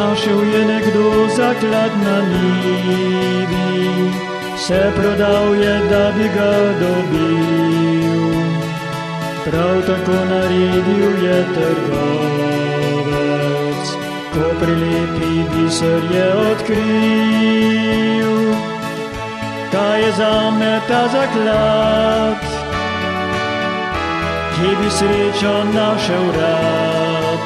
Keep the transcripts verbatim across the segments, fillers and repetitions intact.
našel je nekdo zaklad na njivi, se prodal je, da bi ga dobil. Prav tako naredil je trgovec, ko prilepi biser je odkril. Kaj je zame ta zaklad, ki bi srečo našel rad?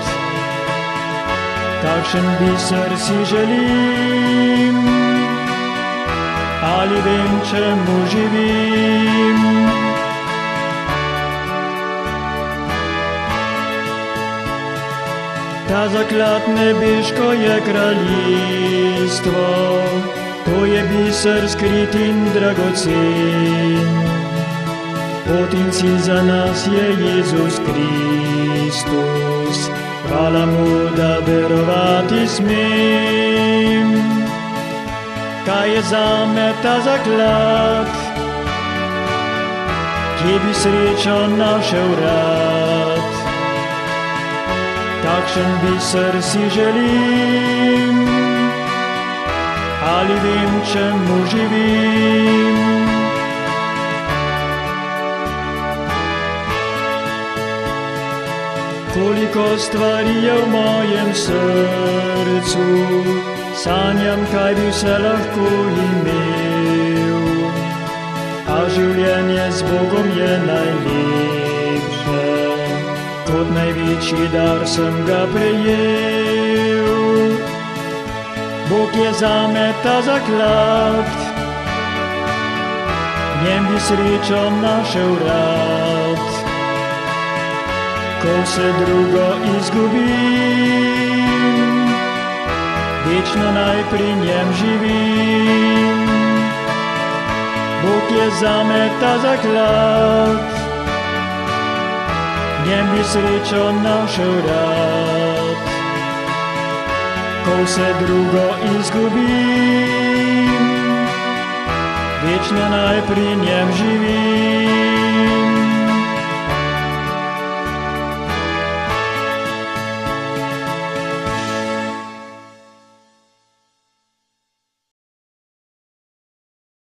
Kakšen biser si želim, ali vem, čemu živim? Ta zaklad nebeško je kraljestvo, to je biser skrit in dragocen. Pot in cilj za nas je Jezus Kristus, hvala mu, da verovati smem. Kaj je zame ta zaklad, ki bi srečo našel rad? Kakšen biser si želim, ali vem, čemu živim? Koliko stvari je v mojem srcu, sanjam, kaj bi vse lahko imel. A življenje z Bogom je najlepše, kot največji dar sem ga prejel. Bog je zame ta zaklad, v njem bi srečo našel rad. Ko se drugo izgubim, večno naj pri njem živim. Bog je zame ta zaklad, v njem bi srečo našel rad. Ko se drugo izgubim, večno naj pri njem živim.